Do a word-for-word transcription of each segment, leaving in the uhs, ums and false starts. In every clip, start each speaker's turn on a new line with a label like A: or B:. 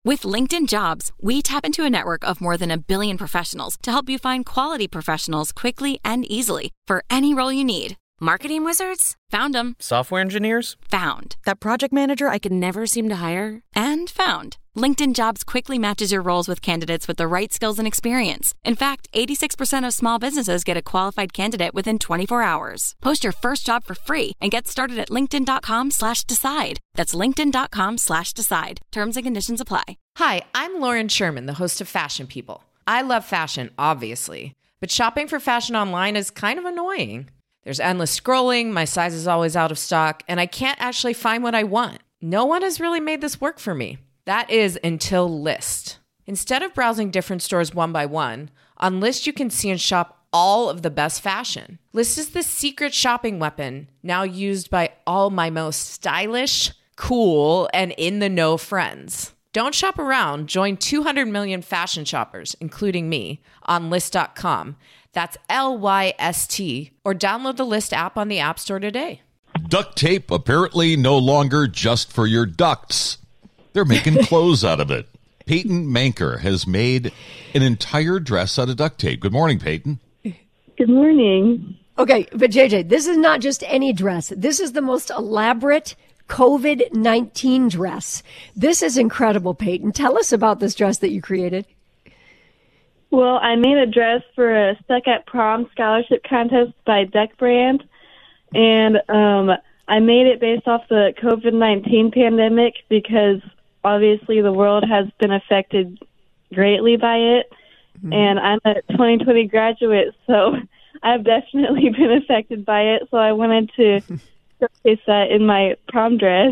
A: With LinkedIn Jobs, we tap into a network of more than a billion professionals to help you find quality professionals quickly and easily for any role you need. Marketing wizards? Found them.
B: Software engineers?
A: Found.
C: That project manager I could never seem to hire?
A: And found. LinkedIn Jobs quickly matches your roles with candidates with the right skills and experience. In fact, eighty-six percent of small businesses get a qualified candidate within twenty-four hours. Post your first job for free and get started at linkedin.com slash decide. That's linkedin.com slash decide. Terms and conditions apply.
D: Hi, I'm Lauren Sherman, the host of Fashion People. I love fashion, obviously, but shopping for fashion online is kind of annoying. There's endless scrolling, my size is always out of stock, and I can't actually find what I want. No one has really made this work for me. That is until Lyst. Instead of browsing different stores one by one, on Lyst you can see and shop all of the best fashion. Lyst is the secret shopping weapon now used by all my most stylish, cool, and in-the-know friends. Don't shop around. Join two hundred million fashion shoppers, including me, on Lyst dot com. That's L Y S T, or download the Lyst app on the App Store today.
E: Duct tape apparently no longer just for your ducts. They're making clothes out of it. Peyton Manker has made an entire dress out of duct tape. Good morning, Peyton.
F: Good morning.
G: Okay, but J J, this is not just any dress. This is the most elaborate COVID nineteen dress. This is incredible, Peyton. Tell us about this dress that you created.
F: Well, I made a dress for a Stuck at Prom scholarship contest by Deck Brand, and um, I made it based off the COVID nineteen pandemic because obviously the world has been affected greatly by it, mm-hmm. and I'm a twenty twenty graduate, so I've definitely been affected by it, so I wanted to showcase that in my prom dress.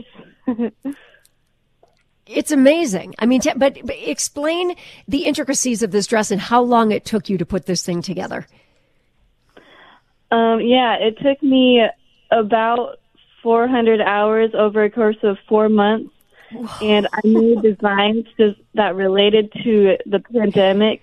G: It's amazing. I mean, t- but, but explain the intricacies of this dress and how long it took you to put this thing together.
F: Um, yeah, it took me about four hundred hours over a course of four months, Whoa. and I made designs just that related to the pandemic.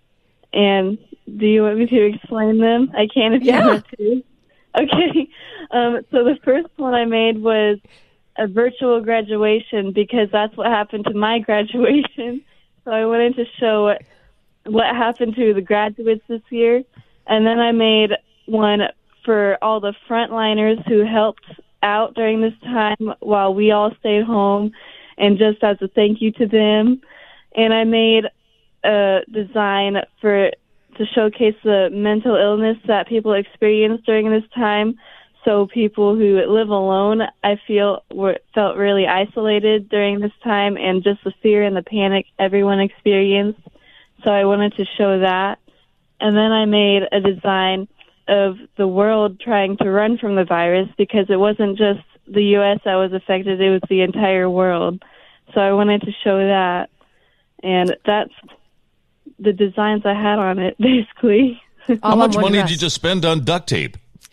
F: And do you want me to explain them? I can if
G: yeah.
F: you want to. Okay. Um, so the first one I made was a virtual graduation because that's what happened to my graduation. So I wanted to show what happened to the graduates this year. And then I made one for all the frontliners who helped out during this time while we all stayed home, and just as a thank you to them. And I made a design for to showcase the mental illness that people experience during this time. So people who live alone, I feel, were, felt really isolated during this time, and just the fear and the panic everyone experienced. So I wanted to show that. And then I made a design of the world trying to run from the virus, because it wasn't just the U S that was affected, it was the entire world. So I wanted to show that. And that's the designs I had on it, basically.
E: How much money did you just spend on duct tape?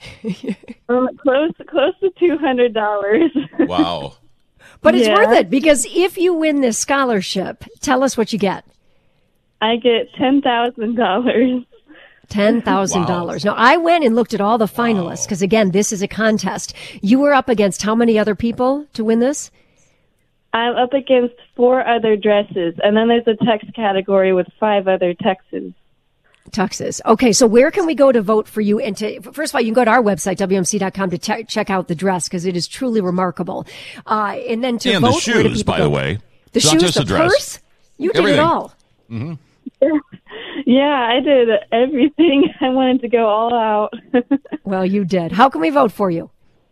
F: um, close, close to two hundred dollars.
E: Wow.
G: But it's
F: yeah.
G: worth it, because if you win this scholarship, tell us what you get.
F: I get ten thousand dollars.
G: ten thousand dollars. Wow. Now, I went and looked at all the finalists, because, wow. again, this is a contest. You were up against how many other people to win this?
F: I'm up against four other dresses, and then there's a text category with five other tuxes.
G: Tuxes. Okay, so where can we go to vote for you? And to, first of all, you can go to our website, W M C dot com, to te- check out the dress, because it is truly remarkable. Uh, and then to
E: and
G: vote,
E: the shoes, by
G: go?
E: the way.
G: The
E: it's
G: shoes,
E: not just
G: the
E: a dress.
G: purse? You did
E: Everything.
G: it all.
E: Mm-hmm.
F: Yeah, I did everything. I wanted to go all out.
G: Well, you did. How can we vote for you?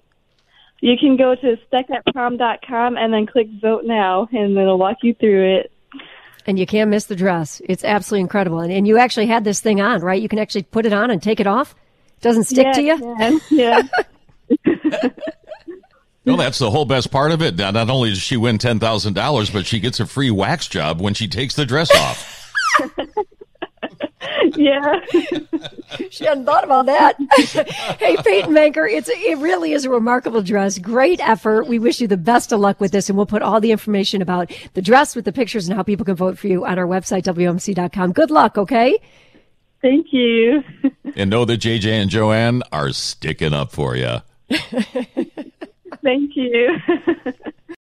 F: You can go to stuck at prom dot com and then click vote now, and it'll walk you through it.
G: And you can't miss the dress. It's absolutely incredible. And, and you actually had this thing on, right? You can actually put it on and take it off? Doesn't stick
F: yeah,
G: to you?
F: I can. Yeah.
E: No, that's the whole best part of it. Now, not only does she win ten thousand dollars, but she gets a free wax job when she takes the dress off.
F: Yeah.
G: She hadn't thought about that. Hey, Peyton Manker, it's it really is a remarkable dress. Great effort. We wish you the best of luck with this, and we'll put all the information about the dress with the pictures and how people can vote for you on our website, W M C dot com. Good luck, okay?
F: Thank you.
E: And know that J J and Joanne are sticking up for you.
F: Thank you.